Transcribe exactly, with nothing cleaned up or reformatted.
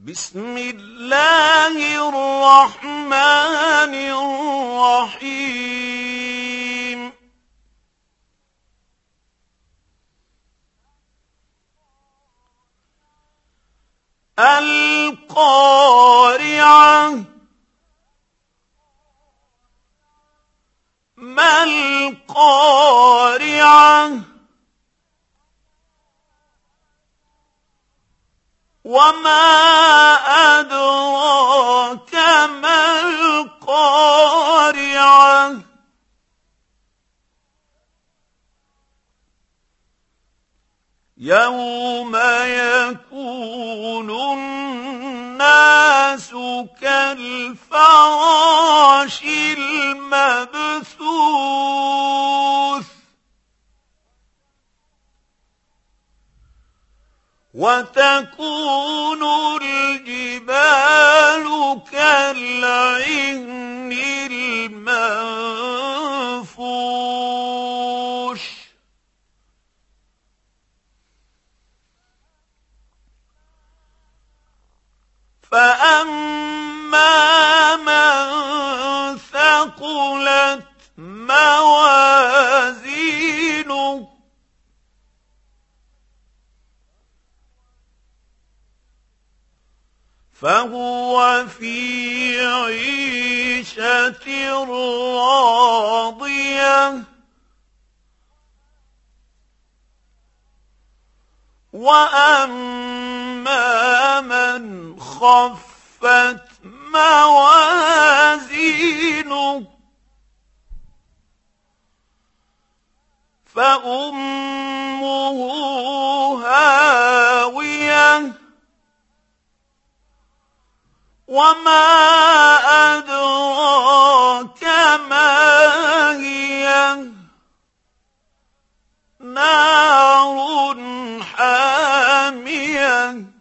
بسم الله الرحمن الرحيم القارعة ما القارعة وما أدراك ما القارعة يوم يكون الناس كالفراش المبثوث وتكون الجبال كالعهن المنفوش فأما من ثقلت موازينه فهو في عيشة راضية وأما من خفت موازينه فأمه هاوية وما أدراك ما هي نار حامية